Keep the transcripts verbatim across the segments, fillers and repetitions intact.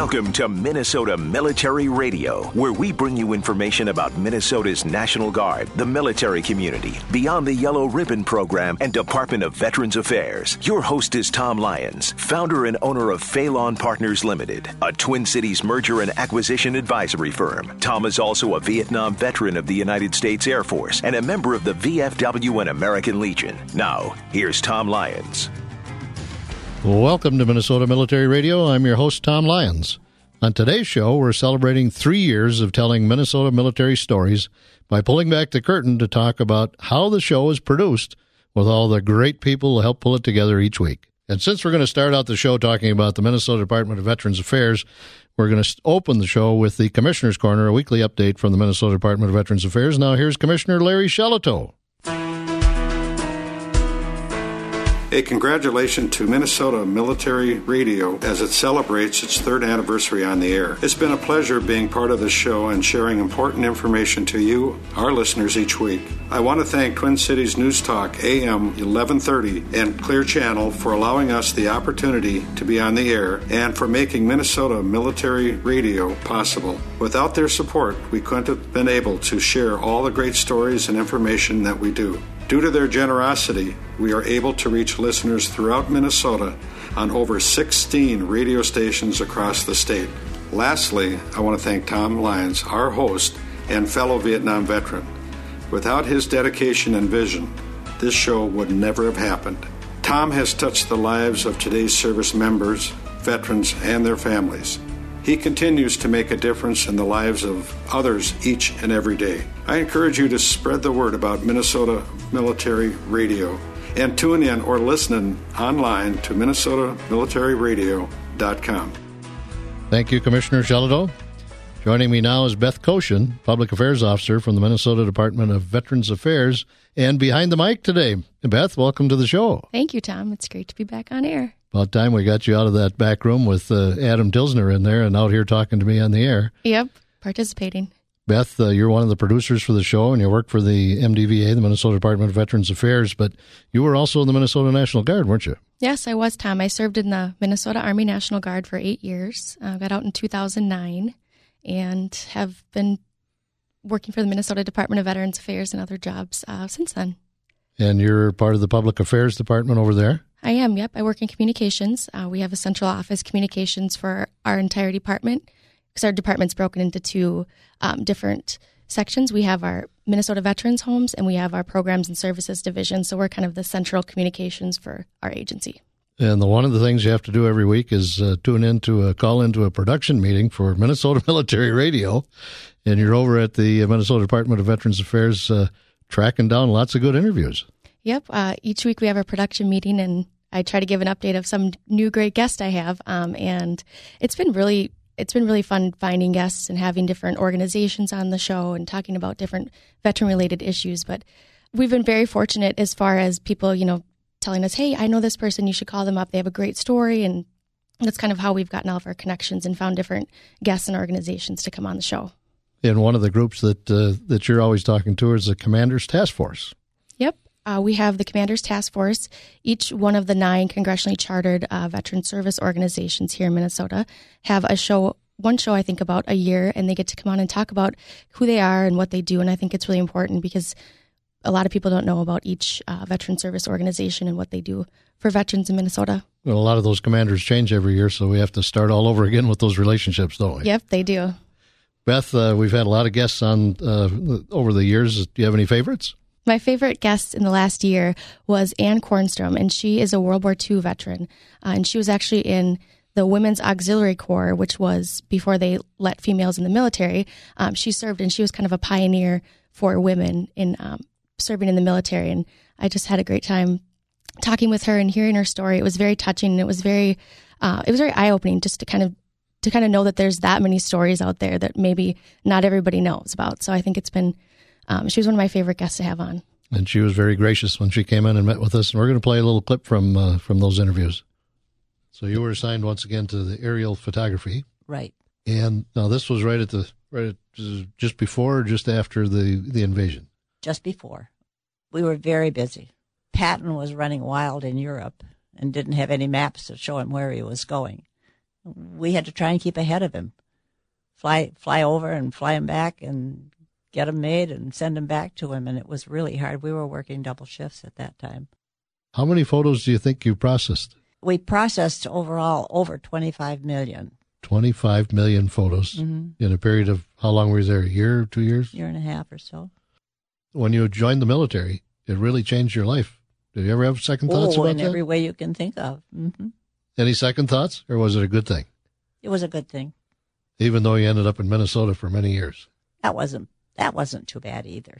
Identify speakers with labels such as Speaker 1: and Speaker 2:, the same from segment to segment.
Speaker 1: Welcome to Minnesota Military Radio, where we bring you information about Minnesota's National Guard, the military community, Beyond the Yellow Ribbon Program, and Department of Veterans Affairs. Your host is Tom Lyons, founder and owner of Phelan Partners Limited, a Twin Cities merger and acquisition advisory firm. Tom is also a Vietnam veteran of the United States Air Force and a member of the V F W and American Legion. Now, here's Tom Lyons.
Speaker 2: Welcome to Minnesota Military Radio. I'm your host, Tom Lyons. On today's show, we're celebrating three years of telling Minnesota military stories by pulling back the curtain to talk about how the show is produced with all the great people who help pull it together each week. And since we're going to start out the show talking about the Minnesota Department of Veterans Affairs, we're going to open the show with the Commissioner's Corner, a weekly update from the Minnesota Department of Veterans Affairs. Now here's Commissioner Larry Shellito.
Speaker 3: A congratulations to Minnesota Military Radio as it celebrates its third anniversary on the air. It's been a pleasure being part of the show and sharing important information to you, our listeners, each week. I want to thank Twin Cities News Talk A M eleven thirty and Clear Channel for allowing us the opportunity to be on the air and for making Minnesota Military Radio possible. Without their support, we couldn't have been able to share all the great stories and information that we do. Due to their generosity, we are able to reach listeners throughout Minnesota on over sixteen radio stations across the state. Lastly, I want to thank Tom Lyons, our host and fellow Vietnam veteran. Without his dedication and vision, this show would never have happened. Tom has touched the lives of today's service members, veterans, and their families. He continues to make a difference in the lives of others each and every day. I encourage you to spread the word about Minnesota Military Radio and tune in or listen online to minnesota military radio dot com.
Speaker 2: Thank you, Commissioner Shellito. Joining me now is Beth Koshin, Public Affairs Officer from the Minnesota Department of Veterans Affairs, and behind the mic today. Beth, welcome to the show.
Speaker 4: Thank you, Tom. It's great to be back on air.
Speaker 2: About time we got you out of that back room with uh, Adam Tilsner in there and out here talking to me on the air.
Speaker 4: Yep, participating.
Speaker 2: Beth, uh, you're one of the producers for the show, and you work for the M D V A, the Minnesota Department of Veterans Affairs, but you were also in the Minnesota National Guard, weren't you?
Speaker 4: Yes, I was, Tom. I served in the Minnesota Army National Guard for eight years. I uh, got out in two thousand nine and have been working for the Minnesota Department of Veterans Affairs and other jobs uh, since then.
Speaker 2: And you're part of the Public Affairs Department over there?
Speaker 4: I am, yep. I work in communications. Uh, we have a central office communications for our entire department because our department's broken into two um, different sections. We have our Minnesota Veterans Homes and we have our Programs and Services Division. So we're kind of the central communications for our agency.
Speaker 2: And the one of the things you have to do every week is uh, tune into a call into a production meeting for Minnesota Military Radio. And you're over at the Minnesota Department of Veterans Affairs uh, tracking down lots of good interviews.
Speaker 4: Yep. Uh, each week we have a production meeting, and I try to give an update of some new great guest I have. Um, and it's been really, it's been really fun finding guests and having different organizations on the show and talking about different veteran-related issues. But we've been very fortunate as far as people, you know, telling us, hey, I know this person, you should call them up. They have a great story. And that's kind of how we've gotten all of our connections and found different guests and organizations to come on the show.
Speaker 2: And one of the groups that uh, that you're always talking to is the Commander's Task Force.
Speaker 4: Yep. Uh, we have the Commander's Task Force. Each one of the nine congressionally chartered uh, veteran service organizations here in Minnesota have a show, one show I think about a year, and they get to come on and talk about who they are and what they do. And I think it's really important because a lot of people don't know about each uh, veteran service organization and what they do for veterans in Minnesota.
Speaker 2: Well, a lot of those commanders change every year, so we have to start all over again with those relationships, don't we?
Speaker 4: Yep, they do.
Speaker 2: Beth, uh, we've had a lot of guests on uh, over the years. Do you have any favorites?
Speaker 4: My favorite guest in the last year was Ann Kornstrom, and she is a World War Two veteran. Uh, and she was actually in the Women's Auxiliary Corps, which was before they let females in the military. Um, she served, and she was kind of a pioneer for women in um, serving in the military. And I just had a great time talking with her and hearing her story. It was very touching, and it was very, uh, it was very eye-opening just to kind of to kind of know that there's that many stories out there that maybe not everybody knows about. So I think it's been, um, she was one of my favorite guests to have on.
Speaker 2: And she was very gracious when she came in and met with us. And we're going to play a little clip from uh, from those interviews. So you were assigned once again to the aerial photography.
Speaker 5: Right.
Speaker 2: And now this was right at the, right at, just before or just after the, the invasion?
Speaker 5: Just before. We were very busy. Patton was running wild in Europe and didn't have any maps to show him where he was going. we had to try and keep ahead of him. Fly fly over and fly him back and get them made and send them back to him. And it was really hard. We were working double shifts at that time.
Speaker 2: How many photos do you think you processed?
Speaker 5: We processed overall over twenty-five million.
Speaker 2: twenty-five million photos mm-hmm. in a period of, how long were you there, a year, two years?
Speaker 5: Year and a half or so.
Speaker 2: When you joined the military, it really changed your life. Did you ever have second thoughts
Speaker 5: oh,
Speaker 2: about
Speaker 5: in
Speaker 2: that?
Speaker 5: in every way you can think of. Mm-hmm.
Speaker 2: Any second thoughts, or was it a good thing?
Speaker 5: It was a good thing.
Speaker 2: Even though you ended up in Minnesota for many years.
Speaker 5: That wasn't that wasn't too bad either.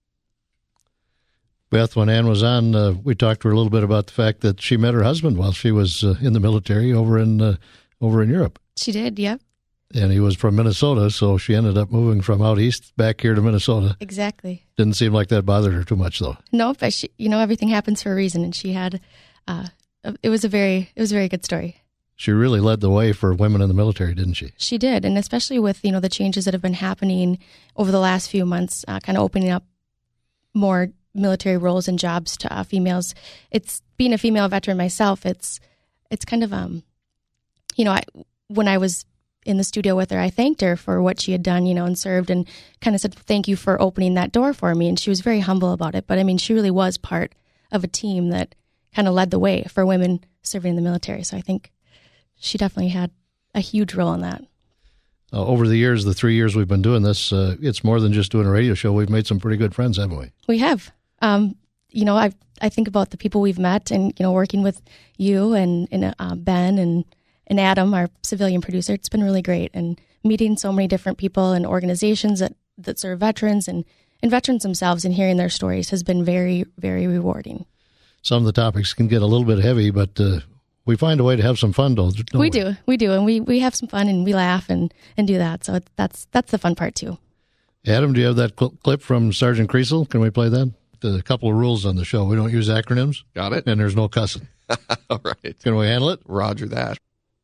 Speaker 2: Beth, when Ann was on, uh, we talked to her a little bit about the fact that she met her husband while she was uh, in the military over in uh, over in Europe.
Speaker 4: She did, yep.
Speaker 2: And he was from Minnesota, so she ended up moving from out east back here to Minnesota.
Speaker 4: Exactly.
Speaker 2: Didn't seem like that bothered her too much, though.
Speaker 4: No, but she, you know, everything happens for a reason, and she had, uh, it was a very, it was a very good story.
Speaker 2: She really led the way for women in the military, didn't she? She
Speaker 4: did, and especially with, you know, the changes that have been happening over the last few months, uh, kind of opening up more military roles and jobs to uh, females. It's being a female veteran myself. It's it's kind of um, you know, I when I was in the studio with her, I thanked her for what she had done, you know, and served, and kind of said thank you for opening that door for me. And she was very humble about it. But I mean, she really was part of a team that kind of led the way for women serving in the military. So I think she definitely had a huge role in that.
Speaker 2: Uh, over the years, the three years we've been doing this, uh, it's more than just doing a radio show. We've made some pretty good friends, haven't we?
Speaker 4: We have. Um, you know, I I think about the people we've met, and you know, working with you and, and uh, Ben and, and Adam, our civilian producer. It's been really great, and meeting so many different people and organizations that, that serve veterans and, and veterans themselves, and hearing their stories has been very, very rewarding.
Speaker 2: Some of the topics can get a little bit heavy, but uh, we find a way to have some fun, don't we?
Speaker 4: We do, we do, and we, we have some fun, and we laugh and, and do that. So that's that's the fun part too.
Speaker 2: Adam, do you have that cl- clip from Sergeant Creasel? Can we play that? There's a couple of rules on the show. We don't use acronyms.
Speaker 6: Got it.
Speaker 2: And there's no cussing.
Speaker 6: All right.
Speaker 2: Can we handle it?
Speaker 6: Roger that.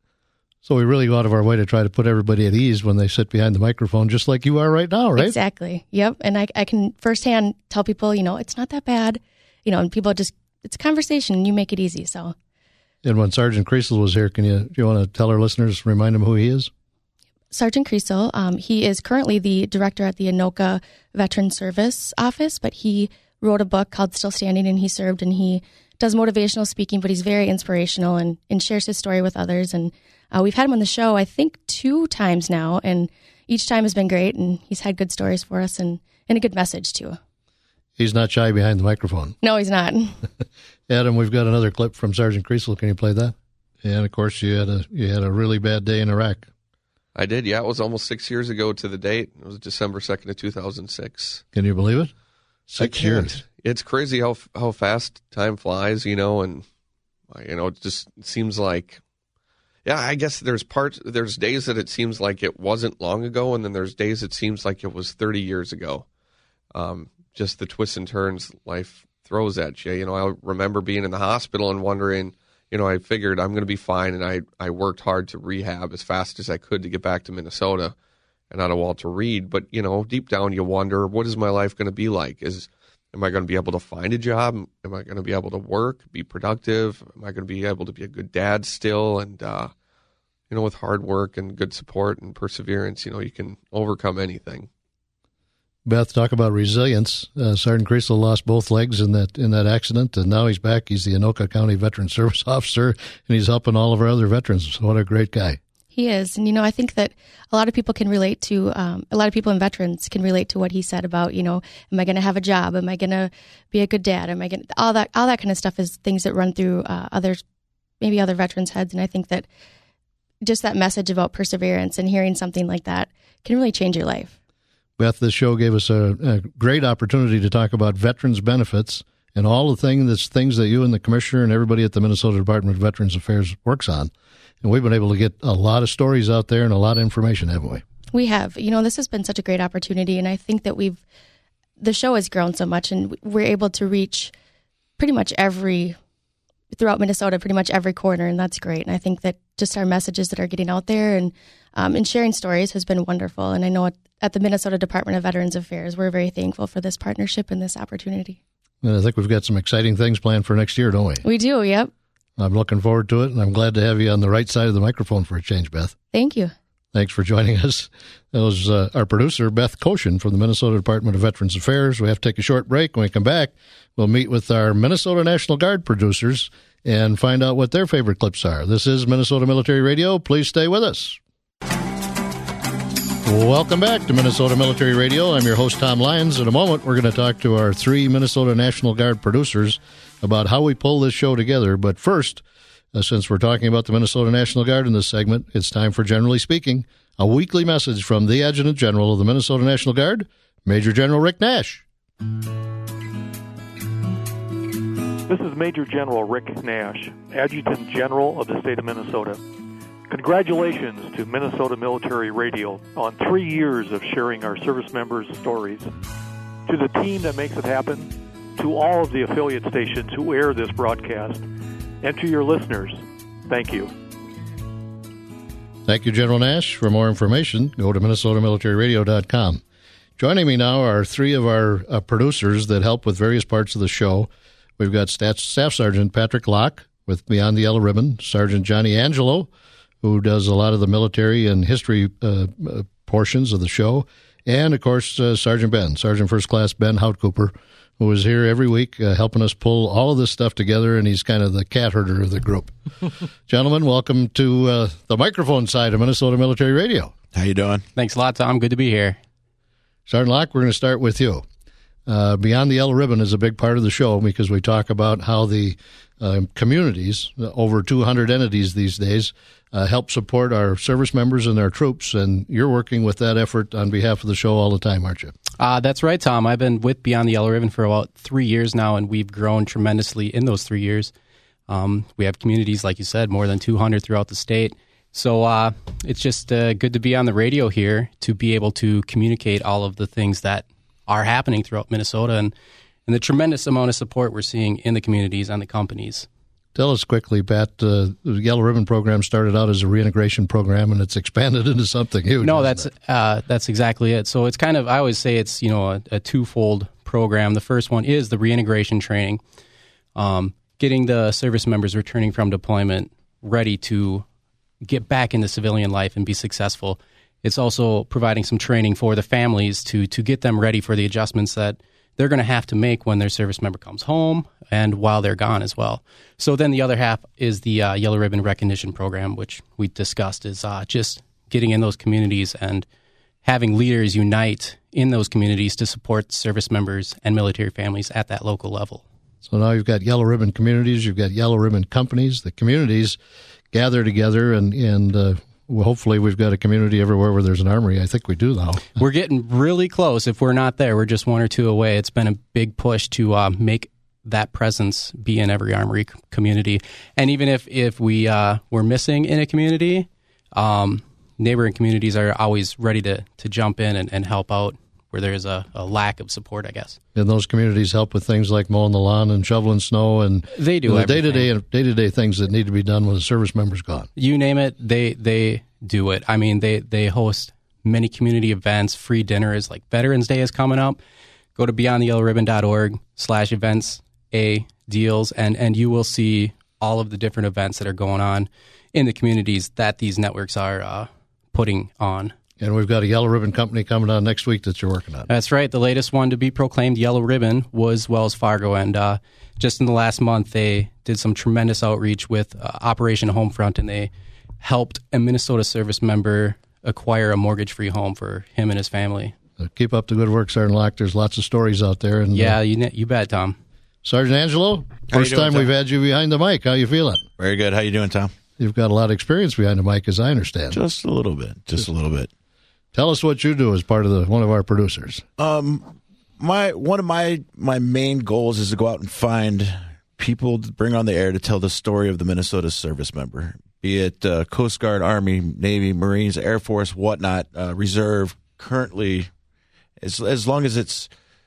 Speaker 2: So we really go out of our way to try to put everybody at ease when they sit behind the microphone, just like you are right now, right?
Speaker 4: Exactly. Yep. And I, I can firsthand tell people, you know, it's not that bad, you know, and people just, it's a conversation and you make it easy. So.
Speaker 2: And when Sergeant Creasel was here, can you, do you want to tell our listeners, remind them who he is?
Speaker 4: Sergeant Creasel, um, he is currently the director at the Anoka Veteran Service Office, but he wrote a book called Still Standing, and he served, and he does motivational speaking, but he's very inspirational and, and shares his story with others. And uh, we've had him on the show, I think, two times now, and each time has been great, and he's had good stories for us and, and a good message, too.
Speaker 2: He's not shy behind the microphone.
Speaker 4: No, he's not.
Speaker 2: Adam, we've got another clip from Sergeant Creasel. Can you play that? And, of course, you had a you had a really bad day in Iraq.
Speaker 6: I did, yeah. It was almost six years ago to the date. It was December second of two thousand six.
Speaker 2: Can you believe it? Six years.
Speaker 6: It's crazy how how fast time flies, you know, and, you know, it just seems like, yeah, I guess there's parts, there's days that it seems like it wasn't long ago, and then there's days it seems like it was thirty years ago. Um, just the twists and turns life throws at you. You know, I remember being in the hospital and wondering, you know, I figured I'm going to be fine, and I, I worked hard to rehab as fast as I could to get back to Minnesota and out of Walter Reed. But, you know, deep down you wonder, what is my life going to be like? Is Am I going to be able to find a job? Am I going to be able to work, be productive? Am I going to be able to be a good dad still? And, uh, you know, with hard work and good support and perseverance, you know, you can overcome anything.
Speaker 2: Beth, talk about resilience. Uh, Sergeant Creasel lost both legs in that in that accident, and now he's back. He's the Anoka County Veteran Service Officer, and he's helping all of our other veterans. What a great guy.
Speaker 4: He is. And, you know, I think that a lot of people can relate to, um, a lot of people in veterans can relate to what he said about, you know, am I going to have a job? Am I going to be a good dad? Am I going to, all that, all that kind of stuff is things that run through uh, others, maybe other veterans' heads. And I think that just that message about perseverance and hearing something like that can really change your life.
Speaker 2: Beth, this show gave us a, a great opportunity to talk about veterans' benefits and all the thing that's things that you and the commissioner and everybody at the Minnesota Department of Veterans Affairs works on. And we've been able to get a lot of stories out there and a lot of information, haven't we?
Speaker 4: We have. You know, this has been such a great opportunity, and I think that we've, the show has grown so much, and we're able to reach pretty much every, throughout Minnesota, pretty much every corner, and that's great. And I think that just our messages that are getting out there and um, and sharing stories has been wonderful. And I know at, at the Minnesota Department of Veterans Affairs, we're very thankful for this partnership and this opportunity.
Speaker 2: And I think we've got some exciting things planned for next year, don't we?
Speaker 4: We do, yep.
Speaker 2: I'm looking forward to it, and I'm glad to have you on the right side of the microphone for a change, Beth.
Speaker 4: Thank you.
Speaker 2: Thanks for joining us. That was uh, our producer, Beth Koshin from the Minnesota Department of Veterans Affairs. We have to take a short break. When we come back, we'll meet with our Minnesota National Guard producers and find out what their favorite clips are. This is Minnesota Military Radio. Please stay with us. Welcome back to Minnesota Military Radio. I'm your host, Tom Lyons. In a moment, we're going to talk to our three Minnesota National Guard producers about how we pull this show together. But first, uh, since we're talking about the Minnesota National Guard in this segment, it's time for Generally Speaking, a weekly message from the Adjutant General of the Minnesota National Guard, Major General Rick Nash.
Speaker 7: This is Major General Rick Nash, Adjutant General of the state of Minnesota. Congratulations to Minnesota Military Radio on three years of sharing our service members' stories. To the team that makes it happen, to all of the affiliate stations who air this broadcast, and to your listeners, thank you.
Speaker 2: Thank you, General Nash. For more information, go to minnesota military radio dot com. Joining me now are three of our uh, producers that help with various parts of the show. We've got Staff, Staff Sergeant Patrick Locke with Beyond the Yellow Ribbon, Sergeant Johnny Angelo, who does a lot of the military and history uh, uh, portions of the show, and, of course, uh, Sergeant Ben, Sergeant First Class Ben Houtkooper, who is here every week uh, helping us pull all of this stuff together, and he's kind of the cat herder of the group. Gentlemen, welcome to uh, the microphone side of Minnesota Military Radio.
Speaker 8: How you doing?
Speaker 9: Thanks a lot, Tom. Good to be here.
Speaker 2: Sergeant Locke, we're going to start with you. Uh, Beyond the Yellow Ribbon is a big part of the show because we talk about how the uh, communities, over two hundred entities these days, uh, help support our service members and our troops, and you're working with that effort on behalf of the show all the time, aren't you?
Speaker 9: Uh, that's right, Tom. I've been with Beyond the Yellow Ribbon for about three years now, and we've grown tremendously in those three years. Um, we have communities, like you said, more than two hundred throughout the state. So uh, it's just uh, good to be on the radio here to be able to communicate all of the things that are happening throughout Minnesota and, and the tremendous amount of support we're seeing in the communities and the companies.
Speaker 2: Tell us quickly, Pat, uh, the Yellow Ribbon program started out as a reintegration program, and it's expanded into something huge.
Speaker 9: No, that's uh, that's exactly it. So it's kind of, I always say it's, you know, a, a twofold program. The first one is the reintegration training, um, getting the service members returning from deployment ready to get back into civilian life and be successful. It's also providing some training for the families to to get them ready for the adjustments that they're going to have to make when their service member comes home and while they're gone as well. So then the other half is the uh, Yellow Ribbon Recognition Program, which we discussed, is uh, just getting in those communities and having leaders unite in those communities to support service members and military families at that local level.
Speaker 2: So now you've got Yellow Ribbon communities, you've got Yellow Ribbon companies. The communities gather together, and, and uh, well, hopefully we've got a community everywhere where there's an armory. I think we do now.
Speaker 9: We're getting really close. If we're not there, we're just one or two away. It's been a big push to uh, make that presence be in every armory community. And even if, if we, uh, we're missing in a community, um, neighboring communities are always ready to, to jump in and, and help out where there's a, a lack of support, I guess.
Speaker 2: And those communities help with things like mowing the lawn and shoveling snow and
Speaker 9: they do
Speaker 2: the day-to-day day-to-day things that need to be done when the service member's gone.
Speaker 9: You name it, they they do it. I mean, they, they host many community events, free dinners, like Veterans Day is coming up. Go to beyond the yellow ribbon dot org slash events a deals, and, and you will see all of the different events that are going on in the communities that these networks are uh, putting on.
Speaker 2: And we've got a Yellow Ribbon company coming on next week that you're working on.
Speaker 9: That's right. The latest one to be proclaimed Yellow Ribbon was Wells Fargo. And uh, just in the last month, they did some tremendous outreach with uh, Operation Homefront, and they helped a Minnesota service member acquire a mortgage-free home for him and his family.
Speaker 2: So keep up the good work, Sergeant Locke. There's lots of stories out there. And
Speaker 9: Yeah,
Speaker 2: uh,
Speaker 9: you you bet, Tom.
Speaker 2: Sergeant Angelo, first
Speaker 8: doing,
Speaker 2: time
Speaker 8: Tom?
Speaker 2: we've had you behind the mic. How you feeling?
Speaker 8: Very good. How you doing, Tom?
Speaker 2: You've got a lot of experience behind the mic, as I understand.
Speaker 8: Just a little bit. Just a little bit.
Speaker 2: Tell us what you do as part of the one of our producers.
Speaker 8: Um, my one of my my main goals is to go out and find people to bring on the air to tell the story of the Minnesota service member, be it uh, Coast Guard, Army, Navy, Marines, Air Force, whatnot, uh, Reserve. Currently, as as long as it's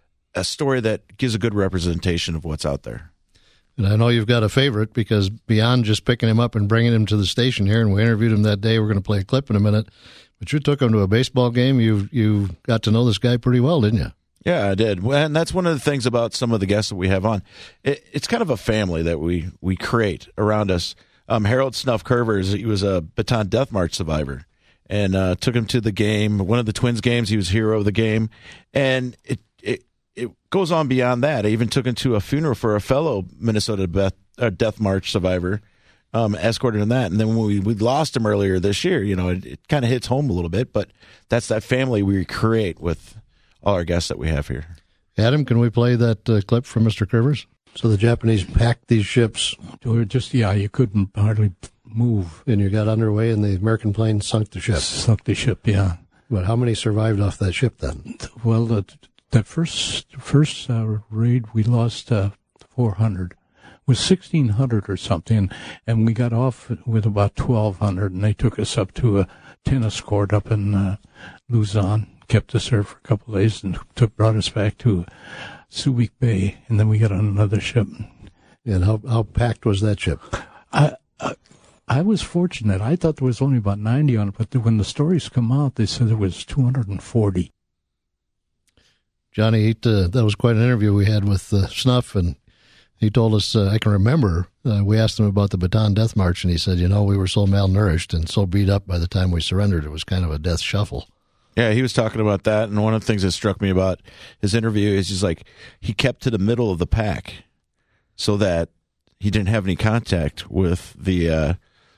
Speaker 8: a story that gives a good representation of what's out there.
Speaker 2: And I know you've got a favorite, because beyond just picking him up and bringing him to the station here, and we interviewed him that day, we're going to play a clip in a minute, but you took him to a baseball game. You you got to know this guy pretty well, didn't you?
Speaker 8: Yeah, I did. And that's one of the things about some of the guests that we have on. It, it's kind of a family that we, we create around us. Um, Harold Snuff Curvers, he was a Bataan Death March survivor, and uh, took him to the game. One of the Twins games, he was hero of the game. And it, it, it goes on beyond that. I even took him to a funeral for a fellow Minnesota Death, uh, Death March survivor, um, escorted him that. And then when we, we lost him earlier this year, you know, it, it kind of hits home a little bit, but that's that family we create with all our guests that we have here.
Speaker 2: Adam, can we play that uh, clip from Mister Curvers?
Speaker 10: So the Japanese packed these ships.
Speaker 11: Just, yeah, you couldn't hardly move.
Speaker 10: And you got underway, and the American plane sunk the ship.
Speaker 11: Sunk the ship, yeah.
Speaker 10: But how many survived off that ship then?
Speaker 11: Well, that, that first first uh, raid, we lost uh, four hundred. It was sixteen hundred or something, and we got off with about twelve hundred, and they took us up to a tennis court up in uh, Luzon, kept us there for a couple of days, and took brought us back to Subic Bay, and then we got on another ship.
Speaker 10: And how how packed was that ship?
Speaker 11: I, I I was fortunate. I thought there was only about ninety on it, but when the stories come out, they said there was two hundred forty.
Speaker 2: Johnny, uh, that was quite an interview we had with uh, Snuff, and he told us, uh, I can remember, uh, we asked him about the Bataan Death March, and he said, you know, we were so malnourished and so beat up by the time we surrendered, it was kind of a death shuffle.
Speaker 8: Yeah, he was talking about that, and one of the things that struck me about his interview is he's like, he kept to the middle of the pack so that he didn't have any contact with the uh,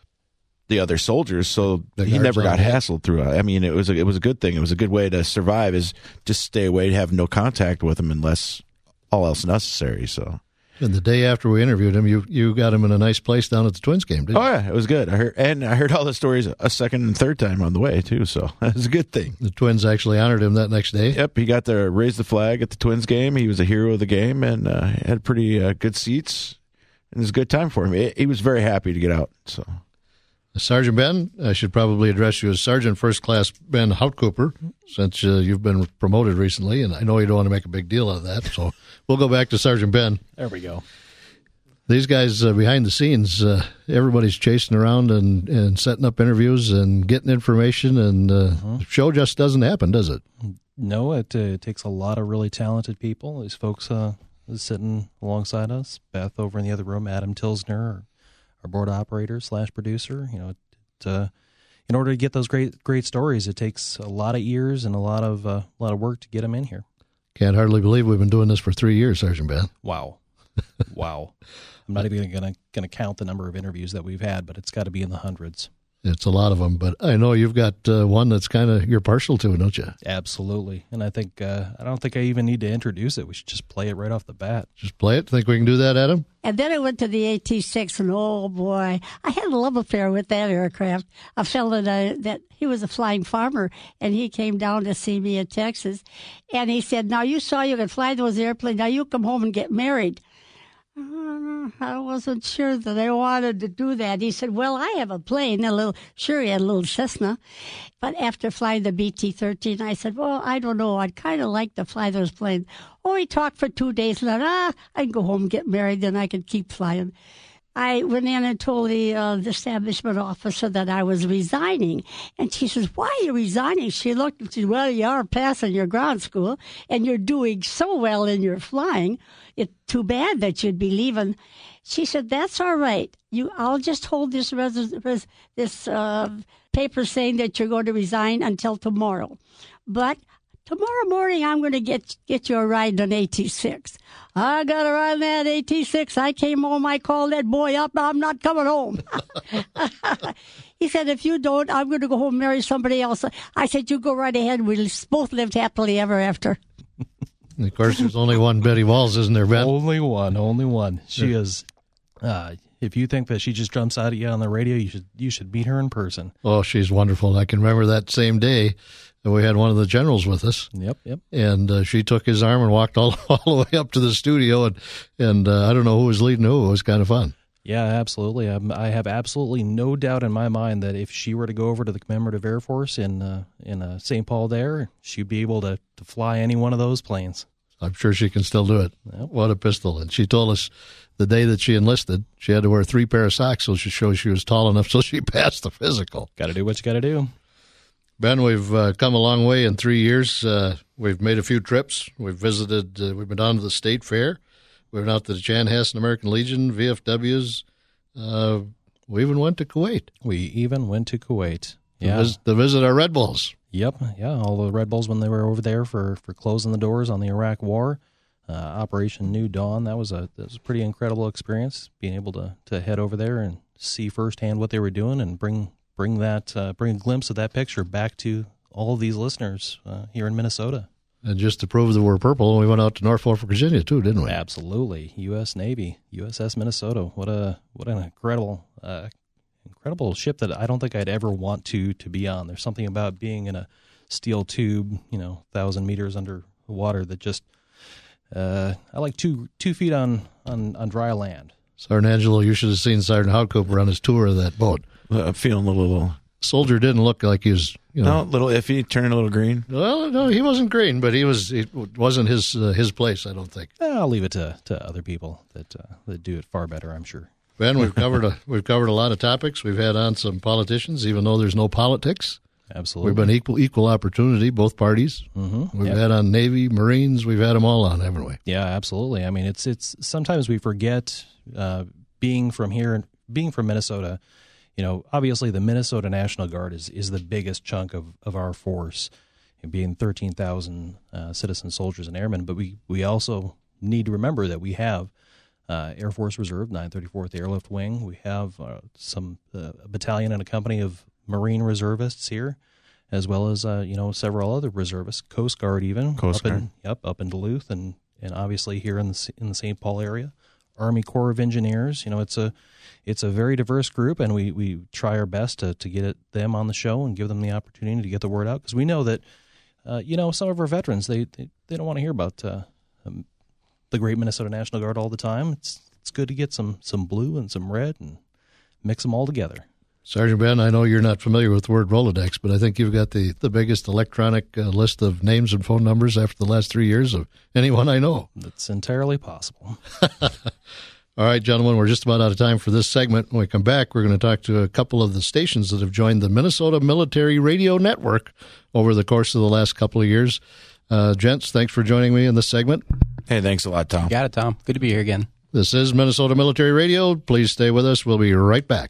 Speaker 8: the other soldiers, so the he never got hassled through it. I mean, it was a, it was a good thing. It was a good way to survive, is just stay away, have no contact with them unless all else necessary. So.
Speaker 2: And the day after we interviewed him, you you got him in a nice place down at the Twins game, didn't you?
Speaker 8: Oh, yeah, it was good. I heard, and I heard all the stories a second and third time on the way, too, so it was a good thing.
Speaker 2: The Twins actually honored him that next day?
Speaker 8: Yep, he got to raise the flag at the Twins game. He was a hero of the game, and uh, had pretty uh, good seats, and it was a good time for him. He, he was very happy to get out. So,
Speaker 2: Sergeant Ben, I should probably address you as Sergeant First Class Ben Houtcooper, since uh, you've been promoted recently, and I know you don't want to make a big deal out of that, so we'll go back to Sergeant Ben.
Speaker 9: There we go.
Speaker 2: These guys uh, behind the scenes, uh, everybody's chasing around and, and setting up interviews and getting information, and uh, uh-huh. the show just doesn't happen, does it?
Speaker 12: No, it, uh, it takes a lot of really talented people. These folks uh, sitting alongside us, Beth over in the other room, Adam Tilsner, our board operator slash producer. You know, it, it, uh, in order to get those great great stories, it takes a lot of ears and a lot of uh, a lot of work to get them in here.
Speaker 2: Can't hardly believe we've been doing this for three years, Sergeant Ben.
Speaker 12: Wow, wow. I'm not even going to going to count the number of interviews that we've had, but it's got to be in the hundreds.
Speaker 2: It's a lot of them, but I know you've got uh, one that's kind of you're partial to, don't you?
Speaker 12: Absolutely, and I think uh, I don't think I even need to introduce it. We should just play it right off the bat.
Speaker 2: Just play it. Think we can do that, Adam?
Speaker 13: And then I went to the A T six, and oh boy, I had a love affair with that aircraft. A fellow that, that he was a flying farmer, and he came down to see me in Texas, and he said, "Now you saw you could fly those airplanes. Now you come home and get married." Uh, I wasn't sure that I wanted to do that. He said, "Well, I have a plane, a little, sure, he had a little Cessna." But after flying the B T thirteen, I said, "Well, I don't know. I'd kind of like to fly those planes." Oh, we talked for two days, and then, ah, I can go home and get married, then I could keep flying. I went in and told the, uh, the establishment officer that I was resigning. And she says, "Why are you resigning?" She looked and said, "Well, you are passing your ground school, and you're doing so well in your flying. It's too bad that you'd be leaving." She said, "That's all right. You, I'll just hold this res- res- this uh, paper saying that you're going to resign until tomorrow. But tomorrow morning, I'm going to get get you a ride on A T six. I got a ride on that A T six. I came home. I called that boy up. I'm not coming home. He said, "If you don't, I'm going to go home and marry somebody else." I said, "You go right ahead. We'll both lived happily ever after."
Speaker 2: And of course, there's only one Betty Walls, isn't there, Ben?
Speaker 12: Only one. Only one. She yeah. is. Uh, if you think that she just jumps out at you on the radio, you should you should meet her in person.
Speaker 2: Oh, she's wonderful. I can remember that same day. We had one of the generals with us.
Speaker 12: Yep, yep.
Speaker 2: And uh, she took his arm and walked all, all the way up to the studio, and and uh, I don't know who was leading who. It was kind of fun.
Speaker 12: Yeah, absolutely. I'm, I have absolutely no doubt in my mind that if she were to go over to the Commemorative Air Force in uh, in uh, Saint Paul there, she'd be able to, to fly any one of those planes.
Speaker 2: I'm sure she can still do it. Yep. What a pistol. And she told us the day that she enlisted, she had to wear three pair of socks so she showed she was tall enough so she passed the physical.
Speaker 12: Got to do what you got to do.
Speaker 2: Ben, we've uh, come a long way in three years. Uh, we've made a few trips. We've visited, uh, we've been down to the State Fair. We've been out to the Chanhassen American Legion, V F Ws. Uh, we even went to Kuwait.
Speaker 12: We even went to Kuwait.
Speaker 2: To,
Speaker 12: yeah.
Speaker 2: vis- to visit our Red Bulls.
Speaker 12: Yep, yeah, all the Red Bulls when they were over there for, for closing the doors on the Iraq War. Uh, Operation New Dawn, that was a that was a pretty incredible experience, being able to, to head over there and see firsthand what they were doing and bring bring that uh, bring a glimpse of that picture back to all of these listeners uh, here in Minnesota.
Speaker 2: And just to prove that we're purple, we went out to Norfolk, Virginia, too, didn't we?
Speaker 12: Absolutely, U S Navy, U S S Minnesota. What a what an incredible uh, incredible ship that I don't think I'd ever want to to be on. There's something about being in a steel tube, you know, thousand meters under water that just uh, I like two two feet on on, on dry land.
Speaker 2: Sergeant Angelo, you should have seen Sergeant Howard Cooper on his tour of that boat.
Speaker 8: I'm feeling a little.
Speaker 2: Soldier didn't look like he was, you know,
Speaker 8: no, a little iffy, turning a little green.
Speaker 2: Well, no, he wasn't green, but he was. It wasn't his uh, his place, I don't think.
Speaker 12: I'll leave it to, to other people that uh, that do it far better, I'm sure.
Speaker 2: Ben, we've covered a we've covered a lot of topics. We've had on some politicians, even though there's no politics.
Speaker 12: Absolutely,
Speaker 2: we've been equal equal opportunity, both parties.
Speaker 12: Mm-hmm.
Speaker 2: We've
Speaker 12: yep.
Speaker 2: had on Navy, Marines. We've had them all on, haven't we?
Speaker 12: Yeah, absolutely. I mean, it's it's sometimes we forget uh, being from here, being from Minnesota. You know, obviously the Minnesota National Guard is, is the biggest chunk of, of our force, being thirteen thousand uh, citizen soldiers and airmen. But we, we also need to remember that we have uh, Air Force Reserve, nine thirty-fourth Airlift Wing. We have uh, some uh, a battalion and a company of Marine reservists here, as well as, uh, you know, several other reservists, Coast Guard even.
Speaker 8: Coast
Speaker 12: up
Speaker 8: Guard.
Speaker 12: In, yep, up in Duluth and, and obviously here in the, in the Saint Paul area. Army Corps of Engineers. You know, it's a it's a very diverse group, and we, we try our best to, to get it, them on the show and give them the opportunity to get the word out, because we know that, uh, you know, some of our veterans, they, they, they don't want to hear about uh, um, the great Minnesota National Guard all the time. It's it's good to get some, some blue and some red and mix them all together.
Speaker 2: Sergeant Ben, I know you're not familiar with the word Rolodex, but I think you've got the, the biggest electronic uh, list of names and phone numbers after the last three years of anyone I know.
Speaker 12: That's entirely possible.
Speaker 2: All right, gentlemen, we're just about out of time for this segment. When we come back, we're going to talk to a couple of the stations that have joined the Minnesota Military Radio Network over the course of the last couple of years. Uh, gents, thanks for joining me in this segment.
Speaker 8: Hey, thanks a lot, Tom.
Speaker 9: You got it, Tom. Good to be here again.
Speaker 2: This is Minnesota Military Radio. Please stay with us. We'll be right back.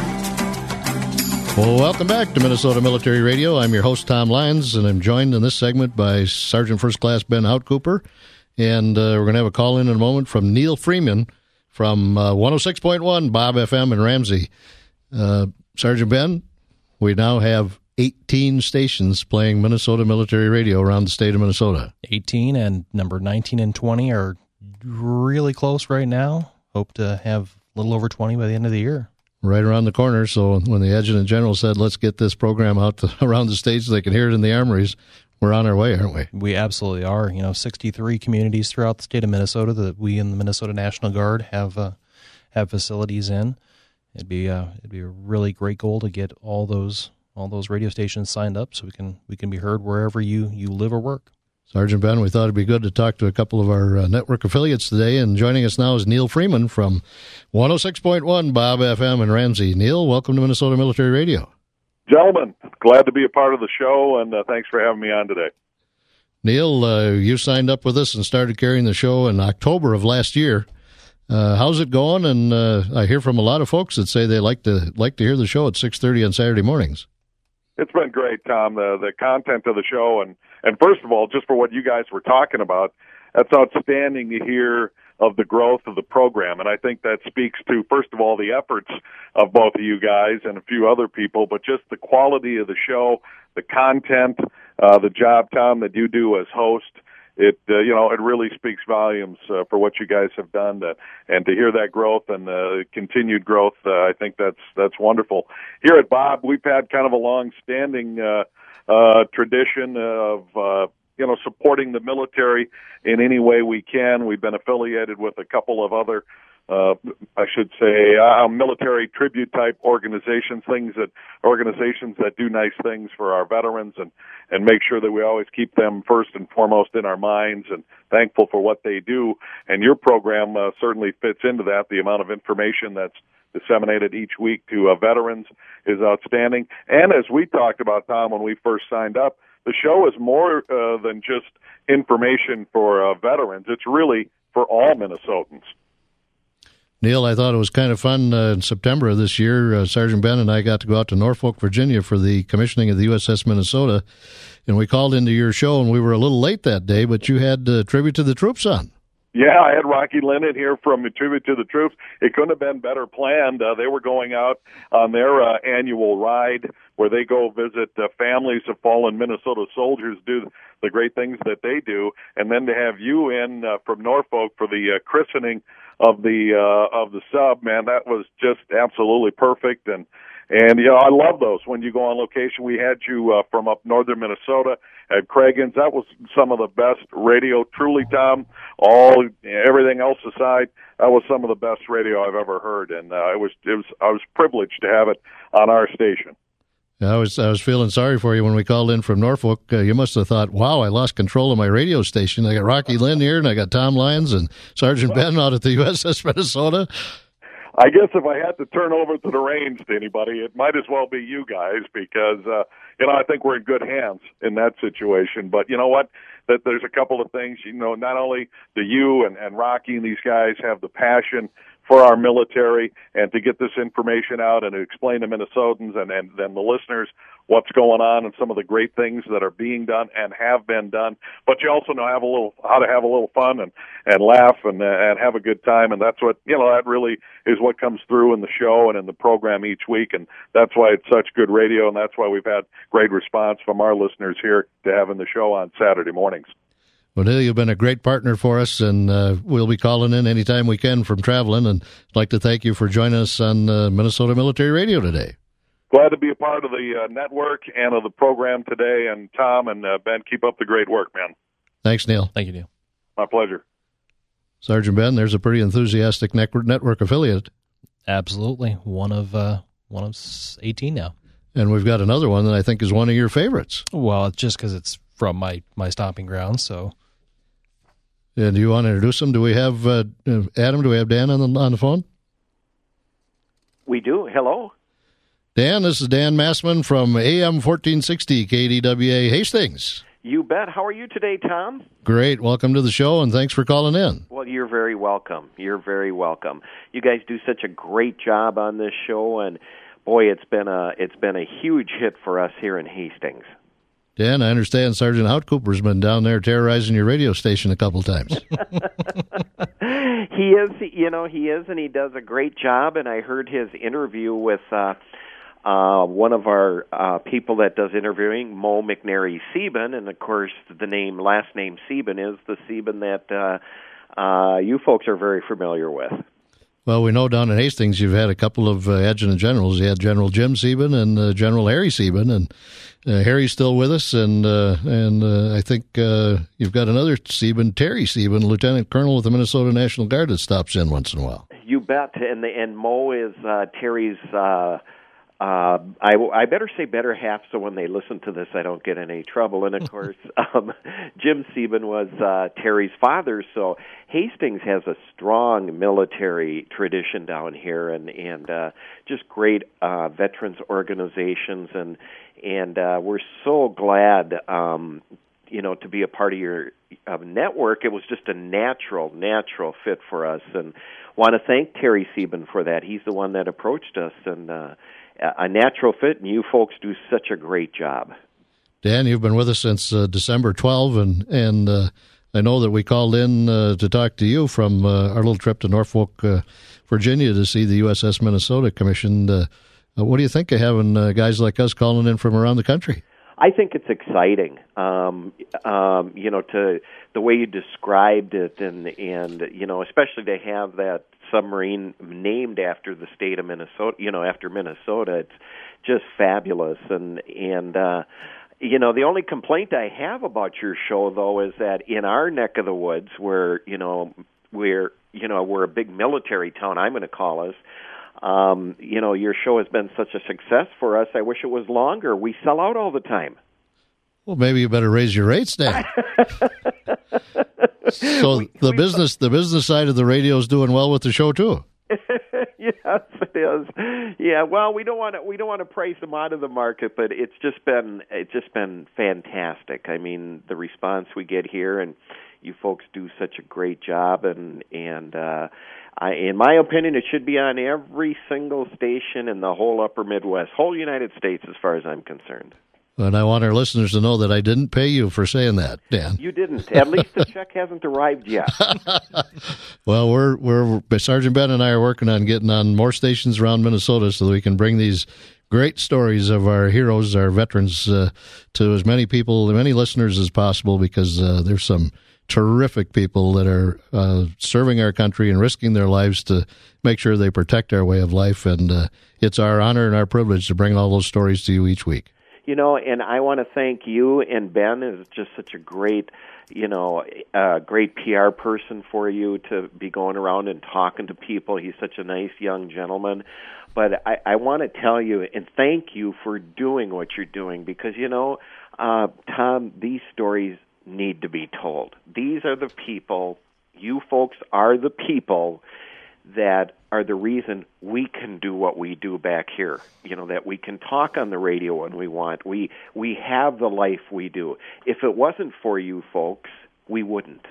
Speaker 2: Well, welcome back to Minnesota Military Radio. I'm your host, Tom Lyons, and I'm joined in this segment by Sergeant First Class Ben Outcooper. And uh, we're going to have a call in in a moment from Neil Freeman from uh, one oh six point one Bob F M in Ramsey. Uh, Sergeant Ben, we now have eighteen stations playing Minnesota Military Radio around the state of Minnesota.
Speaker 12: eighteen and number nineteen and twenty are really close right now. Hope to have a little over twenty by the end of the year.
Speaker 2: Right around the corner. So when the Adjutant General said, let's get this program out to, around the state so they can hear it in the armories, we're on our way, aren't we?
Speaker 12: We absolutely are. You know, sixty-three communities throughout the state of Minnesota that we in the Minnesota National Guard have uh, have facilities in. It'd be uh, it'd be a really great goal to get all those all those radio stations signed up so we can we can be heard wherever you, you live or work.
Speaker 2: Sergeant Ben, we thought it'd be good to talk to a couple of our uh, network affiliates today, and joining us now is Neil Freeman from one oh six point one Bob F M in Ramsey. Neil, welcome to Minnesota Military Radio.
Speaker 14: Gentlemen, glad to be a part of the show, and uh, thanks for having me on today.
Speaker 2: Neil, uh, you signed up with us and started carrying the show in October of last year. Uh, how's it going? And uh, I hear from a lot of folks that say they like to like to hear the show at six thirty on Saturday mornings.
Speaker 14: It's been great, Tom. The the content of the show, and and first of all, just for what you guys were talking about, that's outstanding to hear of the growth of the program. And I think that speaks to, first of all, the efforts of both of you guys and a few other people, but just the quality of the show, the content, uh, the job, Tom, that you do as host. It uh, you know it really speaks volumes uh, for what you guys have done, to, and to hear that growth and uh, continued growth. Uh, I think that's that's wonderful. Here at Bob, we've had kind of a long-standing uh, uh, tradition of uh, you know supporting the military in any way we can. We've been affiliated with a couple of other, uh, I should say, uh, military tribute type organizations, things that organizations that do nice things for our veterans and. and make sure that we always keep them first and foremost in our minds and thankful for what they do. And your program uh, certainly fits into that, the amount of information that's disseminated each week to uh, veterans is outstanding. And as we talked about, Tom, when we first signed up, the show is more uh, than just information for uh, veterans. It's really for all Minnesotans.
Speaker 2: Neil, I thought it was kind of fun uh, in September of this year. Uh, Sergeant Ben and I got to go out to Norfolk, Virginia for the commissioning of the U S S Minnesota, and we called into your show, and we were a little late that day, but you had uh, Tribute to the Troops on.
Speaker 14: Yeah, I had Rocky Lennon here from Tribute to the Troops. It couldn't have been better planned. Uh, they were going out on their uh, annual ride where they go visit uh, families of fallen Minnesota soldiers, do the great things that they do, and then to have you in uh, from Norfolk for the uh, christening of the uh, of the sub, man, that was just absolutely perfect. And and you know, I love those when you go on location. We had you uh, from up northern Minnesota at Craigens. That was some of the best radio, truly, Tom. All everything else aside, that was some of the best radio I've ever heard, and uh, it was it was I was privileged to have it on our station.
Speaker 2: I was I was feeling sorry for you when we called in from Norfolk. Uh, you must have thought, wow, I lost control of my radio station. I got Rocky Lynn here, and I got Tom Lyons and Sergeant Ben out at the U S S Minnesota.
Speaker 14: I guess if I had to turn over to the reins to anybody, it might as well be you guys because, uh, you know, I think we're in good hands in that situation. But you know what? That there's a couple of things, you know, not only do you and, and Rocky and these guys have the passion for our military and to get this information out and to explain to Minnesotans and, and then the listeners what's going on and some of the great things that are being done and have been done. But you also know have a little how to have a little fun and, and laugh and and have a good time, and that's what, you know, that really is what comes through in the show and in the program each week, and that's why it's such good radio, and that's why we've had great response from our listeners here to having the show on Saturday mornings.
Speaker 2: Well, Neil, you've been a great partner for us, and uh, we'll be calling in anytime we can from traveling, and I'd like to thank you for joining us on uh, Minnesota Military Radio today.
Speaker 14: Glad to be a part of the uh, network and of the program today, and Tom and uh, Ben, keep up the great work, man.
Speaker 2: Thanks, Neil.
Speaker 12: Thank you, Neil.
Speaker 14: My pleasure.
Speaker 2: Sergeant Ben, there's a pretty enthusiastic network, network affiliate.
Speaker 12: Absolutely. One of uh, one of eighteen now.
Speaker 2: And we've got another one that I think is one of your favorites.
Speaker 12: Well, it's just because it's from my, my stomping grounds, so...
Speaker 2: And do you want to introduce them? Do we have uh, Adam? Do we have Dan on the on the phone?
Speaker 15: We do. Hello,
Speaker 2: Dan. This is Dan Massman from A M fourteen sixty K D W A Hastings.
Speaker 15: You bet. How are you today, Tom?
Speaker 2: Great. Welcome to the show, and thanks for calling in.
Speaker 15: Well, you're very welcome. You're very welcome. You guys do such a great job on this show, and boy, it's been a it's been a huge hit for us here in Hastings.
Speaker 2: Dan, I understand Sergeant Hout Cooper's been down there terrorizing your radio station a couple times.
Speaker 15: He is, you know, he is, and he does a great job. And I heard his interview with uh, uh, one of our uh, people that does interviewing, Mo McNary Sieben, and of course, the name, last name Sieben is the Sieben that uh, uh, you folks are very familiar with.
Speaker 2: Well, we know down in Hastings you've had a couple of uh, adjutant generals. You had General Jim Sieben and uh, General Harry Sieben, and uh, Harry's still with us, and uh, and uh, I think uh, you've got another Sieben, Terry Sieben, Lieutenant Colonel with the Minnesota National Guard that stops in once in a while.
Speaker 15: You bet, and the, and Mo is uh, Terry's. Uh, Uh, I, I better say better half so when they listen to this I don't get in any trouble. And, of course, um, Jim Sieben was uh, Terry's father, so Hastings has a strong military tradition down here and, and uh, just great uh, veterans organizations. And, and uh, we're so glad, um, you know, to be a part of your uh, network. It was just a natural, natural fit for us. And want to thank Terry Sieben for that. He's the one that approached us, and uh, a natural fit, and you folks do such a great job.
Speaker 2: Dan, you've been with us since uh, December twelfth, and and uh, I know that we called in uh, to talk to you from uh, our little trip to Norfolk, uh, Virginia, to see the U S S Minnesota commissioned. Uh, uh, what do you think of having uh, guys like us calling in from around the country?
Speaker 15: I think it's exciting, um, um, you know, to the way you described it, and and you know, especially to have that submarine named after the state of Minnesota, you know, after Minnesota. It's just fabulous. And, and uh, you know, the only complaint I have about your show, though, is that in our neck of the woods where, you know, we're, you know, we're a big military town, I'm going to call us, um, you know, your show has been such a success for us. I wish it was longer. We sell out all the time.
Speaker 2: Well, maybe you better raise your rates, Dan. So
Speaker 15: we,
Speaker 2: the
Speaker 15: we,
Speaker 2: business, the business side of the radio is doing well with the show too.
Speaker 15: Yes, it is. Yeah, well, we don't want to we don't want to price them out of the market, but it's just been it's just been fantastic. I mean, the response we get here, and you folks do such a great job, and and uh, I, in my opinion, it should be on every single station in the whole Upper Midwest, whole United States, as far as I'm concerned.
Speaker 2: And I want our listeners to know that I didn't pay you for saying that, Dan.
Speaker 15: You didn't. At least the check hasn't arrived yet.
Speaker 2: Well, we're we're Sergeant Ben and I are working on getting on more stations around Minnesota so that we can bring these great stories of our heroes, our veterans, uh, to as many people, as many listeners as possible, because uh, there's some terrific people that are uh, serving our country and risking their lives to make sure they protect our way of life. And uh, it's our honor and our privilege to bring all those stories to you each week.
Speaker 15: You know, and I want to thank you, and Ben is just such a great, you know, uh, great P R person for you to be going around and talking to people. He's such a nice young gentleman. But I, I want to tell you and thank you for doing what you're doing because, you know, uh, Tom, these stories need to be told. These are the people, you folks are the people that are the reason we can do what we do back here. You know, that we can talk on the radio when we want. We we have the life we do. If it wasn't for you folks, we wouldn't.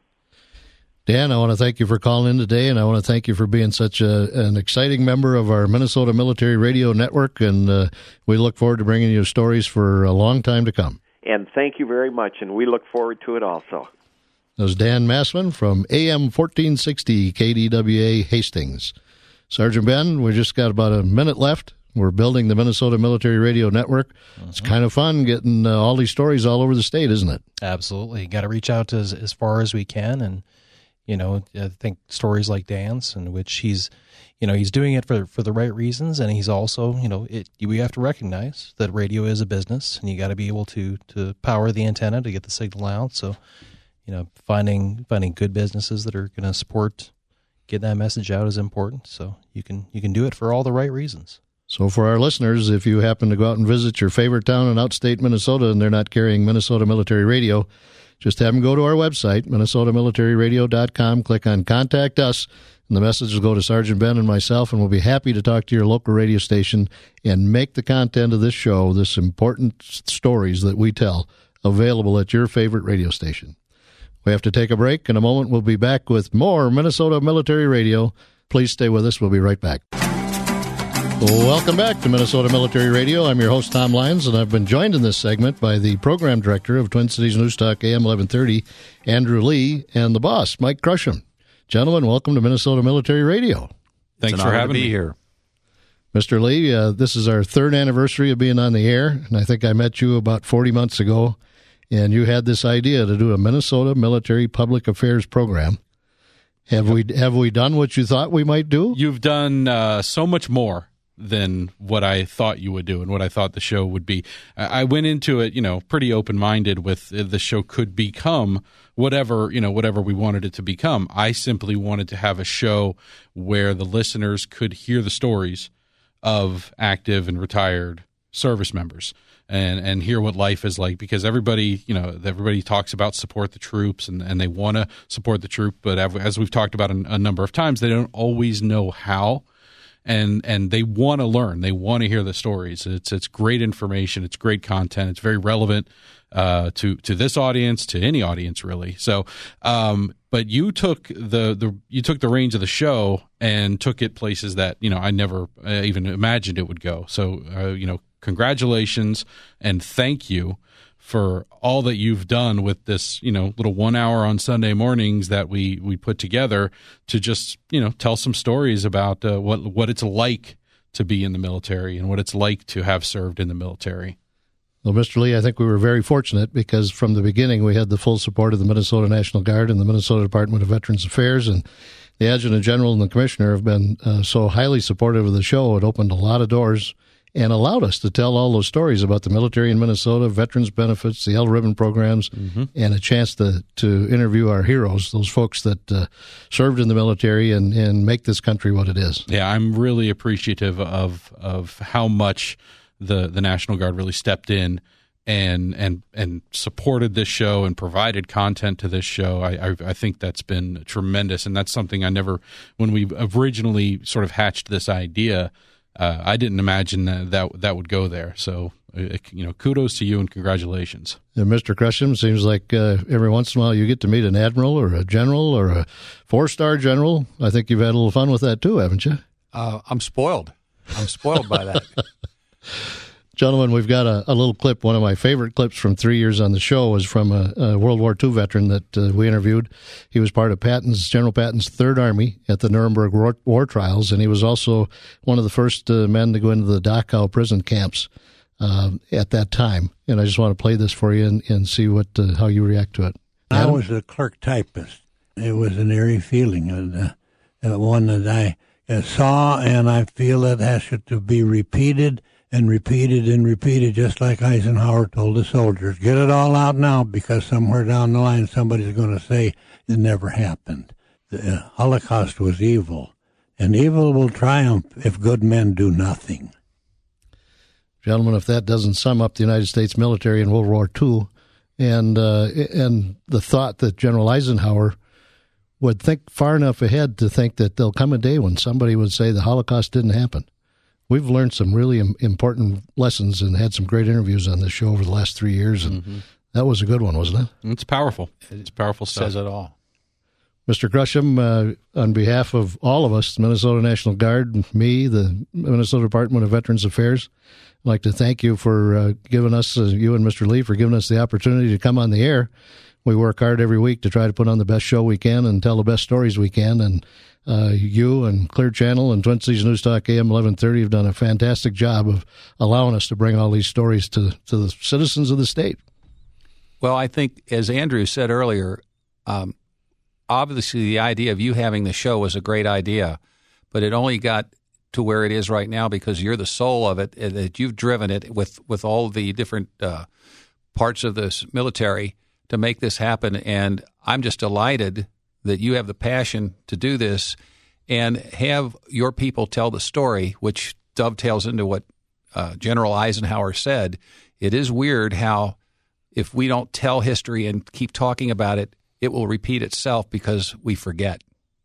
Speaker 2: Dan, I want to thank you for calling in today, and I want to thank you for being such a, an exciting member of our Minnesota Military Radio Network, and uh, we look forward to bringing you stories for a long time to come.
Speaker 15: And thank you very much, and we look forward to it also.
Speaker 2: That was Dan Massman from A M fourteen sixty K D W A Hastings. Sergeant Ben, we just got about a minute left. We're building the Minnesota Military Radio Network. Uh-huh. It's kind of fun getting uh, all these stories all over the state, isn't it?
Speaker 12: Absolutely. Got to reach out to as, as far as we can. And, you know, I think stories like Dan's, in which he's, you know, he's doing it for, for the right reasons. And he's also, you know, it, we have to recognize that radio is a business, and you got to be able to, to power the antenna to get the signal out. So, you know, finding finding good businesses that are going to support getting that message out is important. So you can you can do it for all the right reasons.
Speaker 2: So for our listeners, if you happen to go out and visit your favorite town in outstate Minnesota and they're not carrying Minnesota Military Radio, just have them go to our website, minnesota military radio dot com, click on Contact Us, and the message will go to Sergeant Ben and myself, and we'll be happy to talk to your local radio station and make the content of this show, this important stories that we tell, available at your favorite radio station. We have to take a break. In a moment, we'll be back with more Minnesota Military Radio. Please stay with us. We'll be right back. Welcome back to Minnesota Military Radio. I'm your host, Tom Lyons, and I've been joined in this segment by the program director of Twin Cities News Talk A M eleven thirty, Andrew Lee, and the boss, Mike Crusham. Gentlemen, welcome to Minnesota Military Radio.
Speaker 16: Thanks for having me here.
Speaker 2: Mister Lee, uh, this is our third anniversary of being on the air, and I think I met you about forty months ago. And you had this idea to do a Minnesota Military Public Affairs program. Have we have we done what you thought we might do?
Speaker 16: You've done uh, so much more than what I thought you would do and what I thought the show would be. I went into it, you know, pretty open-minded with uh, the show could become whatever, you know, whatever we wanted it to become. I simply wanted to have a show where the listeners could hear the stories of active and retired service members. And, and hear what life is like, because everybody, you know, everybody talks about support the troops and, and they want to support the troop. But as we've talked about a, a number of times, they don't always know how, and and they want to learn. They want to hear the stories. It's it's great information. It's great content. It's very relevant uh, to to this audience, to any audience really. So, um, but you took the the you took the reins of the show and took it places that you know I never uh, even imagined it would go. So, uh, you know. Congratulations and thank you for all that you've done with this, you know, little one hour on Sunday mornings that we, we put together to just, you know, tell some stories about uh, what what it's like to be in the military and what it's like to have served in the military.
Speaker 2: Well, Mister Lee, I think we were very fortunate because from the beginning we had the full support of the Minnesota National Guard and the Minnesota Department of Veterans Affairs, and the Adjutant General and the Commissioner have been uh, so highly supportive of the show. It opened a lot of doors and allowed us to tell all those stories about the military in Minnesota, veterans benefits, the Yellow Ribbon programs, mm-hmm. and a chance to, to interview our heroes, those folks that uh, served in the military and, and make this country what it is.
Speaker 16: Yeah, I'm really appreciative of of how much the, the National Guard really stepped in and and and supported this show and provided content to this show. I, I I think that's been tremendous, and that's something I never, when we originally sort of hatched this idea, uh, I didn't imagine that, that that would go there. So, uh, you know, kudos to you and congratulations.
Speaker 2: And Mister Gresham, seems like uh, every once in a while you get to meet an admiral or a general or a four-star general. I think you've had a little fun with that too, haven't you?
Speaker 17: Uh, I'm spoiled. I'm spoiled by that.
Speaker 2: Gentlemen, we've got a, a little clip. One of my favorite clips from three years on the show was from a, a World War Two veteran that uh, we interviewed. He was part of Patton's, General Patton's Third Army at the Nuremberg War, war trials, and he was also one of the first uh, men to go into the Dachau prison camps uh, at that time. And I just want to play this for you and, and see what uh, how you react to it.
Speaker 18: I
Speaker 2: Adam?
Speaker 18: was a clerk typist. It was an eerie feeling, and uh, uh, one that I uh, saw, and I feel it has to be repeated and repeated and repeated, just like Eisenhower told the soldiers. Get it all out now, because somewhere down the line somebody's going to say it never happened. The Holocaust was evil, and evil will triumph if good men do nothing.
Speaker 2: Gentlemen, if that doesn't sum up the United States military in World War Two, and uh, and the thought that General Eisenhower would think far enough ahead to think that there'll come a day when somebody would say the Holocaust didn't happen. We've learned some really important lessons and had some great interviews on this show over the last three years, and mm-hmm. that was a good one, wasn't it?
Speaker 16: It's powerful. It's powerful stuff.
Speaker 17: Says it all.
Speaker 2: Mister Gresham, uh, on behalf of all of us, the Minnesota National Guard, me, the Minnesota Department of Veterans Affairs, I'd like to thank you for uh, giving us, uh, you and Mister Lee, for giving us the opportunity to come on the air. We work hard every week to try to put on the best show we can and tell the best stories we can, and Uh, you and Clear Channel and Twin Cities News Talk A M eleven thirty have done a fantastic job of allowing us to bring all these stories to, to the citizens of the state.
Speaker 17: Well, I think, as Andrew said earlier, um, obviously the idea of you having the show was a great idea, but it only got to where it is right now because you're the soul of it, and that you've driven it with, with all the different uh, parts of this military to make this happen. And I'm just delighted that you have the passion to do this and have your people tell the story, which dovetails into what uh, General Eisenhower said. It is weird how if we don't tell history and keep talking about it, it will repeat itself because we forget.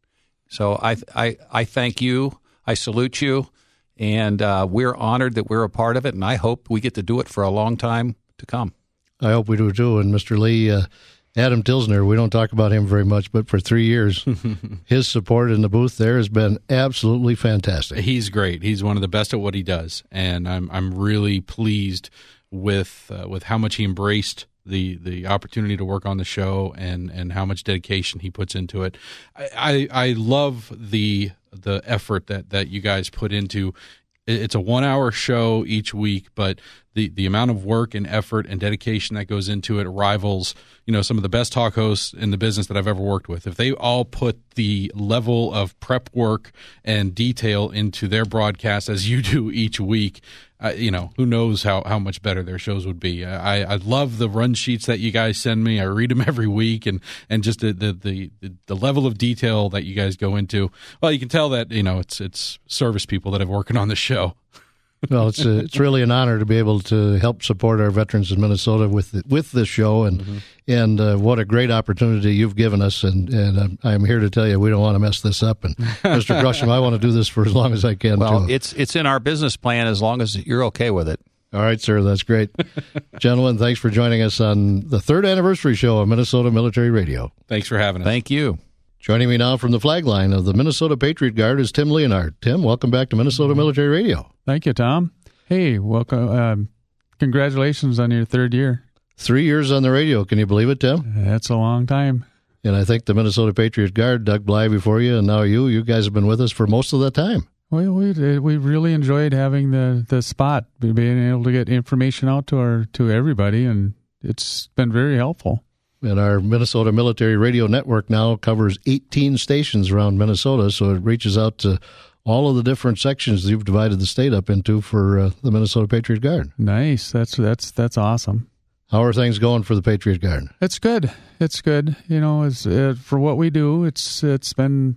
Speaker 17: So I I, I thank you. I salute you. And uh, we're honored that we're a part of it, and I hope we get to do it for a long time to come.
Speaker 2: I hope we do too. And Mister Lee, uh, Adam Tilsner, we don't talk about him very much, but for three years, his support in the booth there has been absolutely fantastic.
Speaker 16: He's great. He's one of the best at what he does, and I'm I'm really pleased with uh, with how much he embraced the the opportunity to work on the show and, and how much dedication he puts into it. I, I, I love the the effort that, that you guys put into. It's a one-hour show each week, but the, the amount of work and effort and dedication that goes into it rivals, you know, some of the best talk hosts in the business that I've ever worked with. If they all put the level of prep work and detail into their broadcast as you do each week, uh, you know, who knows how, how much better their shows would be. I, I love the run sheets that you guys send me. I read them every week, and, and just the, the, the, the level of detail that you guys go into. Well, you can tell that, you know, it's it's service people that have working on the show.
Speaker 2: Well, it's a, it's really an honor to be able to help support our veterans in Minnesota with the, with this show, and mm-hmm. and uh, what a great opportunity you've given us. And and I'm, I'm here to tell you we don't want to mess this up. And Mister Gresham, I want to do this for as long as I can.
Speaker 17: Well,
Speaker 2: too.
Speaker 17: it's it's in our business plan as long as you're okay with it.
Speaker 2: All right, sir. That's great, gentlemen. Thanks for joining us on the third anniversary show of Minnesota Military Radio.
Speaker 16: Thanks for having us.
Speaker 17: Thank you.
Speaker 2: Joining me now from the flag line of the Minnesota Patriot Guard is Tim Leonard. Tim, welcome back to Minnesota Military Radio.
Speaker 19: Thank you, Tom. Hey, welcome. Um, congratulations on your third year.
Speaker 2: Three years on the radio. Can you believe it, Tim?
Speaker 19: That's a long time.
Speaker 2: And I think the Minnesota Patriot Guard, Doug Bly before you, and now you, you guys have been with us for most of the time.
Speaker 19: Well, we we really enjoyed having the, the spot, being able to get information out to our to everybody, and it's been very helpful.
Speaker 2: And our Minnesota Military Radio Network now covers eighteen stations around Minnesota, so it reaches out to all of the different sections you've divided the state up into for uh, the Minnesota Patriot Guard.
Speaker 19: Nice. That's that's that's awesome.
Speaker 2: How are things going for the Patriot Guard?
Speaker 19: It's good. It's good. You know, it's, uh, for what we do, it's it's been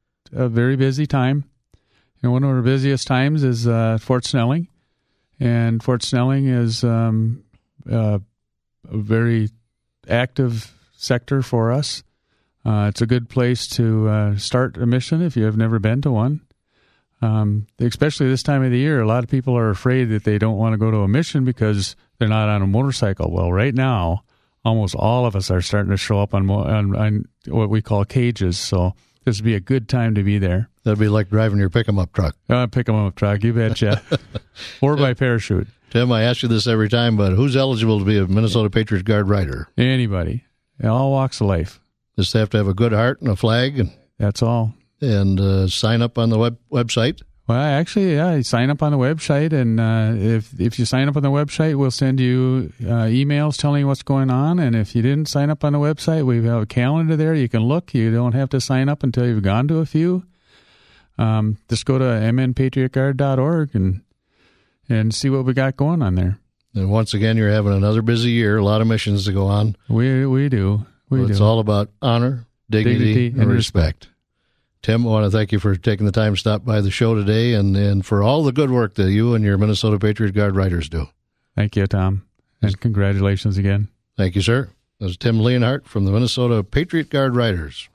Speaker 19: a very busy time. You know, one of our busiest times is uh, Fort Snelling, and Fort Snelling is um, uh, a very active sector for us. Uh, it's a good place to uh, start a mission if you have never been to one. Um, especially this time of the year, a lot of people are afraid that they don't want to go to a mission because they're not on a motorcycle. Well, right now, almost all of us are starting to show up on, on, on what we call cages, so this would be a good time to be there.
Speaker 2: That'd be like driving your pick-em-up truck.
Speaker 19: Uh, pick-em-up truck, you betcha. Or by parachute.
Speaker 2: Tim, I ask you this every time, but who's eligible to be a Minnesota Patriot Guard rider?
Speaker 19: Anybody. In all walks of life.
Speaker 2: Just have to have a good heart and a flag. And
Speaker 19: that's all.
Speaker 2: And uh, sign up on the web website.
Speaker 19: Well, actually, yeah, sign up on the website, and uh, if if you sign up on the website, we'll send you uh, emails telling you what's going on. And if you didn't sign up on the website, we have a calendar there. You can look. You don't have to sign up until you've gone to a few. Um, just go to m n patriot guard dot org and and see what we got going on there.
Speaker 2: And once again, you're having another busy year. A lot of missions to go on.
Speaker 19: We we do. We
Speaker 2: well,
Speaker 19: do.
Speaker 2: It's all about honor, dignity,
Speaker 19: dignity
Speaker 2: and,
Speaker 19: and
Speaker 2: respect.
Speaker 19: respect.
Speaker 2: Tim, I want to thank you for taking the time to stop by the show today and, and for all the good work that you and your Minnesota Patriot Guard riders do.
Speaker 19: Thank you, Tom. And congratulations again.
Speaker 2: Thank you, sir. That was Tim Leonhardt from the Minnesota Patriot Guard Riders.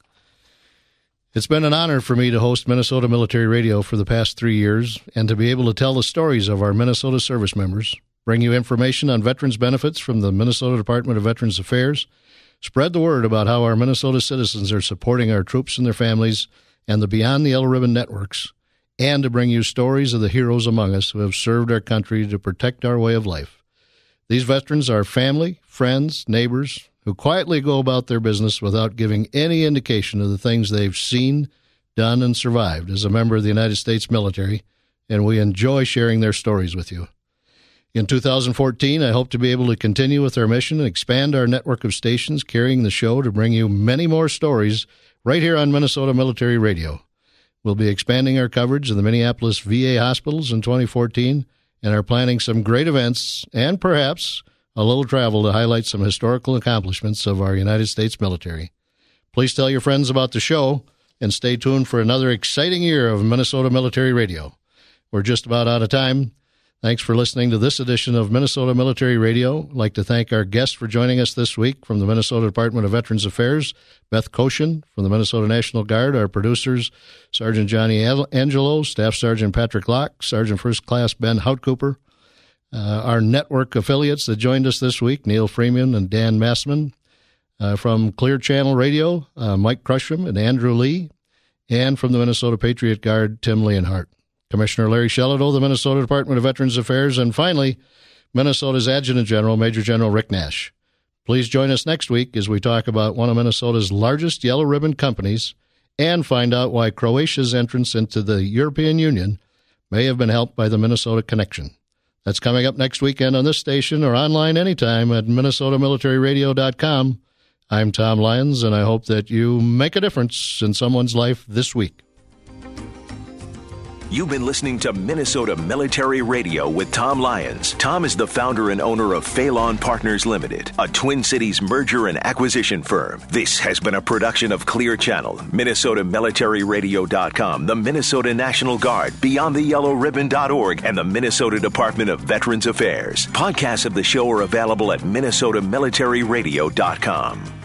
Speaker 2: It's been an honor for me to host Minnesota Military Radio for the past three years and to be able to tell the stories of our Minnesota service members, bring you information on veterans benefits from the Minnesota Department of Veterans Affairs, spread the word about how our Minnesota citizens are supporting our troops and their families and the Beyond the Yellow Ribbon networks, and to bring you stories of the heroes among us who have served our country to protect our way of life. These veterans are family, friends, neighbors, who quietly go about their business without giving any indication of the things they've seen, done, and survived as a member of the United States military, and we enjoy sharing their stories with you. In two thousand fourteen, I hope to be able to continue with our mission and expand our network of stations carrying the show to bring you many more stories right here on Minnesota Military Radio. We'll be expanding our coverage of the Minneapolis V A hospitals in twenty fourteen and are planning some great events and perhaps a little travel to highlight some historical accomplishments of our United States military. Please tell your friends about the show and stay tuned for another exciting year of Minnesota Military Radio. We're just about out of time. Thanks for listening to this edition of Minnesota Military Radio. I'd like to thank our guests for joining us this week from the Minnesota Department of Veterans Affairs, Beth Koshin from the Minnesota National Guard, our producers, Sergeant Johnny Angelo, Staff Sergeant Patrick Locke, Sergeant First Class Ben Houtcooper, uh, our network affiliates that joined us this week, Neil Freeman and Dan Massman, uh, from Clear Channel Radio, uh, Mike Crusham and Andrew Lee, and from the Minnesota Patriot Guard, Tim Leonhardt. Commissioner Larry Shellito, the Minnesota Department of Veterans Affairs, and finally, Minnesota's Adjutant General, Major General Rick Nash. Please join us next week as we talk about one of Minnesota's largest yellow ribbon companies and find out why Croatia's entrance into the European Union may have been helped by the Minnesota Connection. That's coming up next weekend on this station or online anytime at minnesota military radio dot com. I'm Tom Lyons, and I hope that you make a difference in someone's life this week.
Speaker 1: You've been listening to Minnesota Military Radio with Tom Lyons. Tom is the founder and owner of Phelan Partners Limited, a Twin Cities merger and acquisition firm. This has been a production of Clear Channel, minnesota military radio dot com, the Minnesota National Guard, beyond the yellow ribbon dot org, and the Minnesota Department of Veterans Affairs. Podcasts of the show are available at minnesota military radio dot com.